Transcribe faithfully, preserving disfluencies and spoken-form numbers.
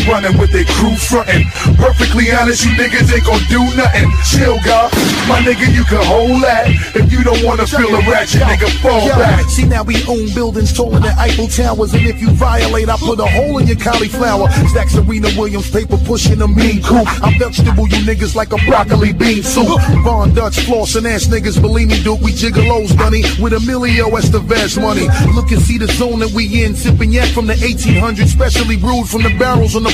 running with their crew frontin'. Perfectly honest, you niggas ain't gon' do nothing. Chill, God, my nigga, you can hold that. If you don't wanna feel a ratchet, nigga, fall Yo, back. see now we own buildings taller than Eiffel Towers, and if you violate, I put a hole in your cauliflower. Stack Serena Williams paper pushing a mean coupe. I vegetable you niggas like a broccoli bean soup. Von Dutch flossing ass niggas, believe me, dude, we gigolos, dunny. With Emilio Estevez money. Look and see the zone that we in, sipping yak from the eighteen hundreds, specially brewed from the barrels on the